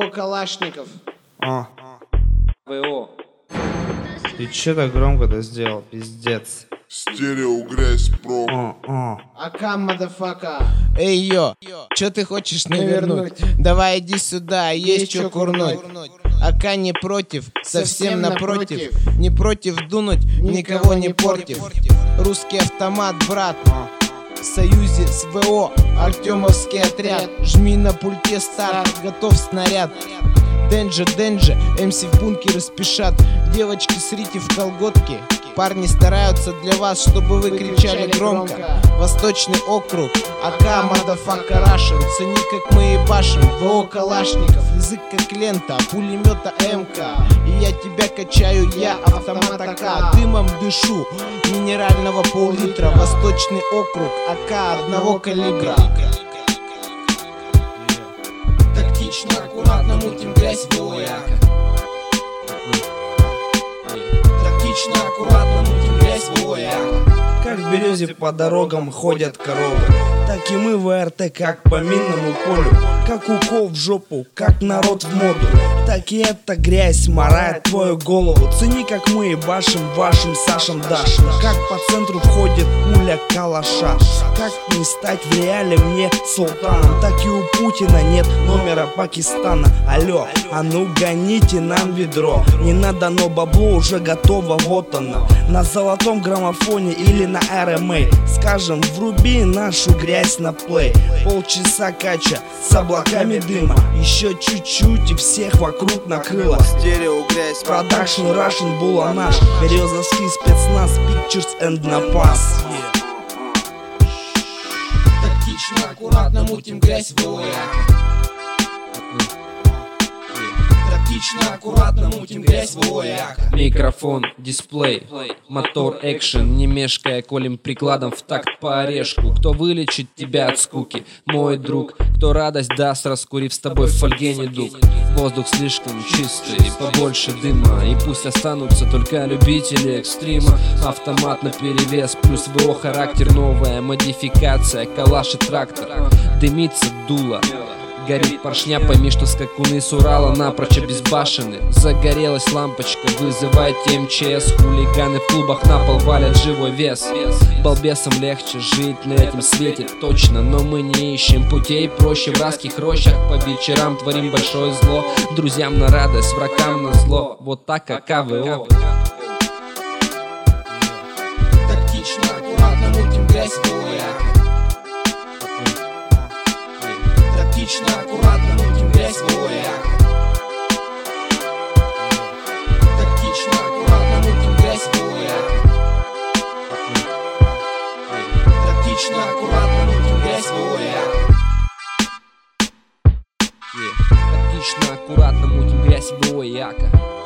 ВО Калашников. ВО. Ты че так громко-то сделал, пиздец? Стерео грязь про. АК, мадафака. Эй, йо, чё ты хочешь навернуть? Давай иди сюда, есть чё курнуть. АК не против, совсем напротив. Не против дунуть, никого не портив. Русский автомат, брат. В союзе с ВО, Артемовский отряд. Жми на пульте старт, готов снаряд. Денджи, МС в бункеры спешат. Девочки, срите в колготки. Парни стараются для вас, чтобы вы кричали громко. Восточный округ, АК, мадафака, Рашен. Цени, как мы ебашим, ВО Калашников. Язык как лента, пулемета МК. И я тебя качаю, я автомат АК. Дымом дышу, минерального пол-литра. Восточный округ, АК одного калибра. Тактично, аккуратно мутим грязь в ОЯК. Тактично, аккуратно мутим грязь в ОЯК. Как в березе по дорогам ходят коровы, так и мы в АРТ, как по минному полю. Как укол в жопу, как народ в моду. Так и эта грязь морает твою голову. Цени, как мы ебашим вашим Сашам Дашем. Как по центру входит пуля калаша. Как не стать в реале мне султаном. Так и у Путина нет номера Пакистана. Алло, а ну гоните нам ведро. Не надо, но бабло уже готово, вот оно. На золотом граммофоне или на РМА. Скажем, вруби нашу грязь на плей. Полчаса кача с облаками дыма. Еще чуть-чуть и всех вокруг накрыло. Стерео грязь, Продакшн Russian была наш. Березовский спецназ, Pictures and Напас. Тактично, аккуратно мутим грязь в ОЯК. Тактично, аккуратно мутим грязь в ОЯК. Микрофон, дисплей, мотор, экшен. Не мешкая, колем прикладом в такт по орешку. Кто вылечит тебя от скуки? Мой друг. Кто радость даст, раскурив с тобой в фольге недуг. Воздух слишком чистый, побольше дыма. И пусть останутся только любители экстрима. Автомат наперевес, плюс ВО характер. Новая модификация, калаш и трактор. Дымится дуло, горит поршня, пойми, что скакуны с Урала напрочь обезбашены. Загорелась лампочка, вызывайте МЧС. Хулиганы в клубах на пол валят живой вес. Балбесам легче жить на этом свете, точно. Но мы не ищем путей проще. В райских рощах по вечерам творим большое зло. Друзьям на радость, врагам на зло. Вот так, АК ВО. Тактично, аккуратно мутим грязь в ОЯК. Тактично, аккуратно мутим грязь в ОЯК. Тактично, аккуратно мутим грязь в ОЯК. Тактично, аккуратно мутим грязь в ОЯК. Тактично, аккуратно мутим грязь в ОЯК.